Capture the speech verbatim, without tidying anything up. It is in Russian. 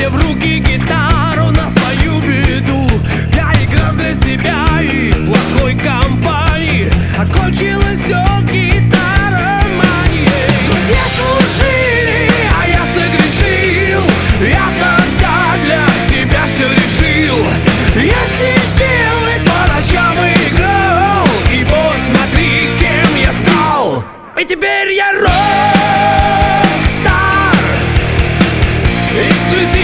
Взяли в руки гитару на свою беду. Я играл для себя и плохой компании. Окончилось все гитароманией. Друзья служили, а я согрешил. Я тогда для себя все решил. Я сидел и по ночам играл. И вот смотри, кем я стал. И теперь я рок-стар. Эксклюзив.